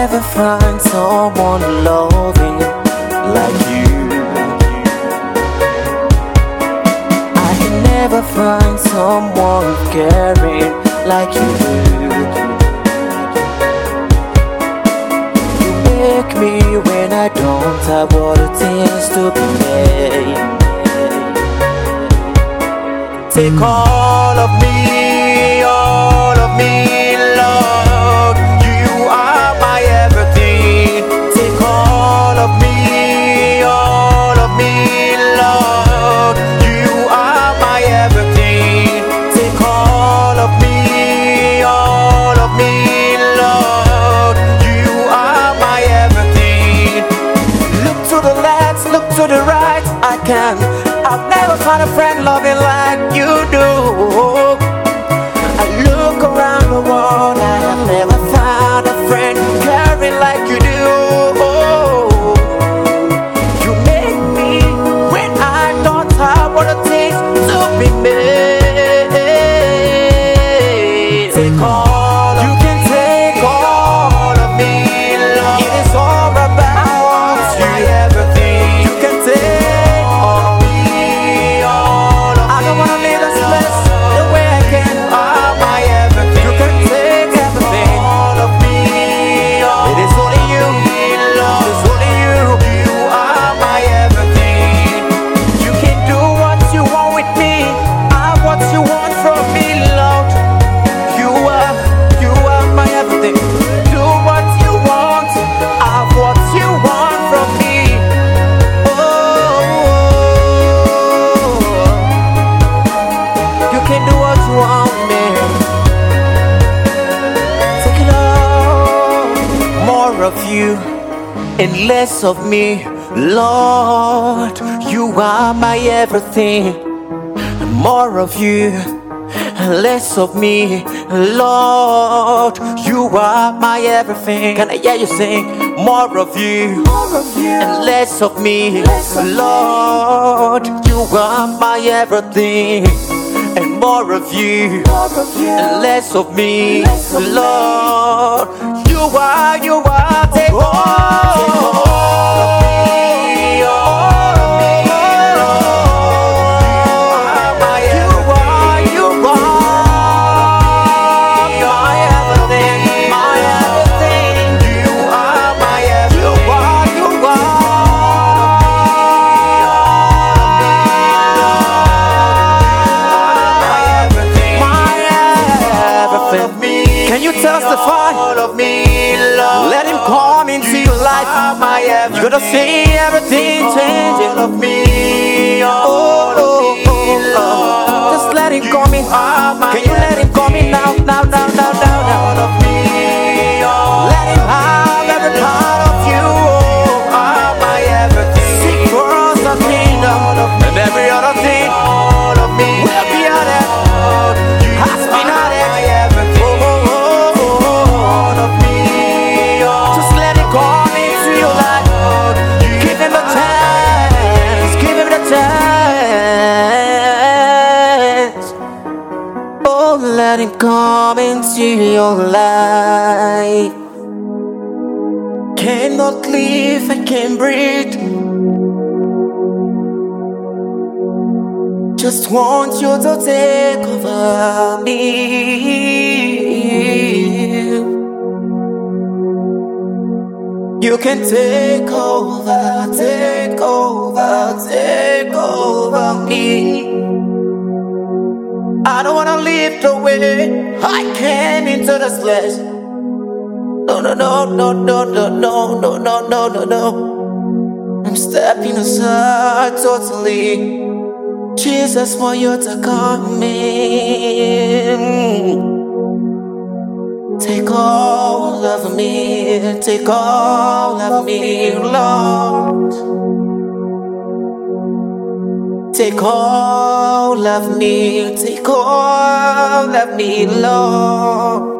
never find someone loving like you. I can never find someone caring like you do. You make me when I don't have what it is to be made. Take all of me, Lord. You are my everything. Take all of me, Lord. You are my everything. Take all of me, Lord. You are my everything. Look to the left, look to the right. I've never found a friend loving like you do. I look around the world, I have never found a friend caring like you do. You make me when I don't have what it takes to be made. Take all, you can take all of me, Lord. It is all about you, everything. You can take all of me, all of me. I don't wanna live this place the way I can. My everything. You can take everything. All of me, it is only you, Lord. It's only you. You are my everything. You can do what you want with me. I'm what you want from me, Lord. You are my everything. Do what you want. I'm what you want from me. You can do what you want, man. Take it all. More of you and less of me, Lord. You are my everything. More of you and less of me, Lord. You are my everything. Can I hear you sing? More of you and less of me, Lord. You are my everything. And more of you and less of me, Lord. You are, take all of me, all of me, Lord. You are my everything, my everything. You are my everything. You are. Can you testify? All of me, Lord. Let him come into your life. You're gonna see everything changing. All of me, just let him come in. Can you let him come in now? All of me, let him have every part of you. My everything. Seek for us the kingdom and every other thing. All of me will be added. Has been added. Let him come into your life. Cannot live, I can't breathe. Just want you to take over me. You can take over, take over, take over me. I don't wanna live the way I came into this place. No. I'm stepping aside totally. Jesus, for you to come in. Take all of me, take all of me, Lord. Take all of me, take all of me, Lord.